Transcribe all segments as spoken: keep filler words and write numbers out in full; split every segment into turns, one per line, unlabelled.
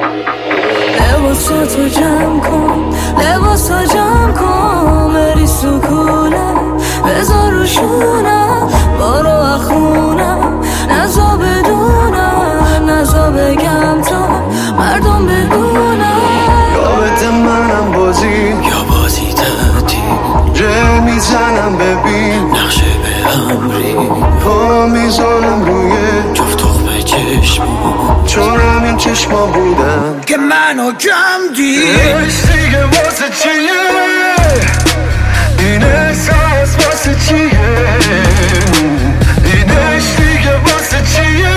لباساتو جمع کن، لباسا جمع کن، بری سکونم بذار روشونم، بارو اخونم نزا بدونم، نزا بگم تا مردم بدونم.
یابت منم بازی یا بازی تعطیل، ره میزنم ببین نقشه به امری، پا میزنم روی جفت تخمه چشما، چون همین چشما بودم
که منو کم دید.
عشق دیگه واسه چیه؟ این احساس واسه چیه؟ این عشق دیگه واسه چیه؟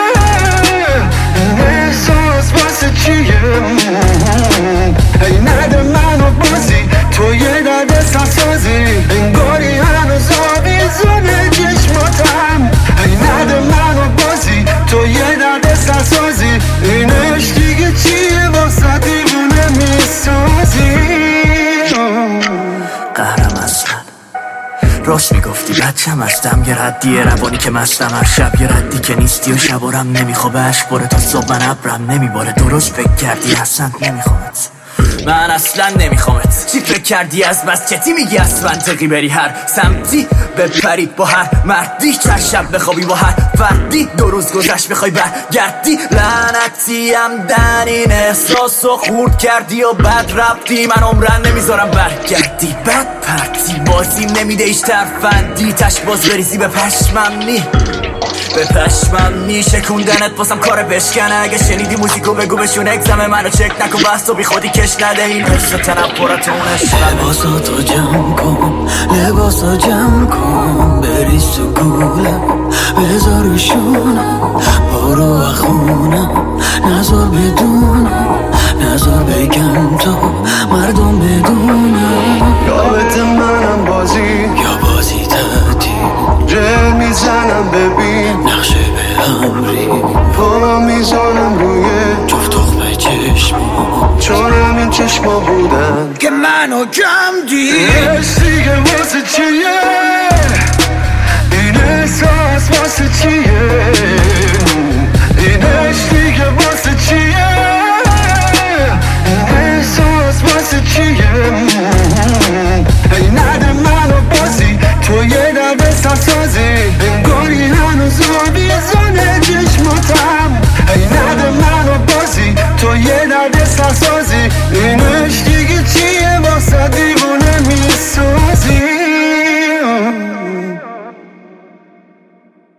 این احساس واسه چیه؟ ای نده منو بازی، تو یه درد سازی، انگاری هنوز آویزونه چشماتم. ای نده منو بازی، تو یه درد سازی، این عشق دیگه چیه واسه دیوونه میسازی. قهرم اصلا راست میگفتی بچم هستم، یه ردیه روانی که مستم هر شب، یه ردی که نیستی و شبارم نمیخوابه، عشق باره تا صبح من ابرم نمیباره، درست فکر کردی اصلا نمیخوامت، من اصلا نمیخوامت. چی فکر کردی از بس چتی میگی از منطقی بری هر سمتی بپری با هر مردی، چند شب بخوابی با هر فردی، دو روز گذشت بخوای برگردی، لعنتی هم دن این احساس رو خورد کردی و بد رفتی، من عمرن نمیذارم برگردی، بد پرتی بازی نمیده ایش ترفندی، تش باز بریزی به پشمم نی به پشمم نی، شکوندنت باسم کار بشکنه، اگه شنیدی موزیکو بگو بشون اگزم منو چک نکن، بس تو بی خودی کش نده این حس تنفرتونش. لباساتو جمع کن، لباسا جمع کن، بری سکولم بذار روشونم، بارو اخونم نزار بدونم، نزار بگم تا مردم بدونم. یابت منم بازی یا بازی تعطیل، ره میزنم ببین نقشه به امری، پا میزنم روی جفت تخمه چشما، چون همین چشما بودن
که منو کم دید.
عشق دیگه واسه چیه؟